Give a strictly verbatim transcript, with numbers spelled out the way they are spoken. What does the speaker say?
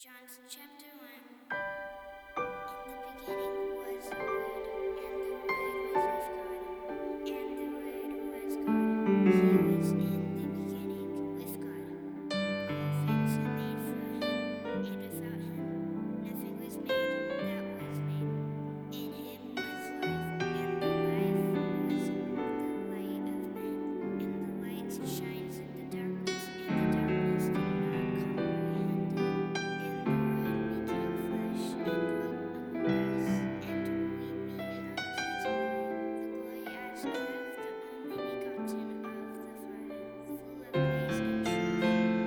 John chapter one. In the beginning was the Word, and the Word was with God, and the Word was God. He was in the beginning with God. All things were made through him, and without him nothing was made that was made. In him was life, and the life was the light of men. And the light shines in the darkness, and the darkness did not comprehend it. And the Word became flesh and dwelt among us, and we beheld his glory, the glory as of the only begotten of the Father, full of grace and truth.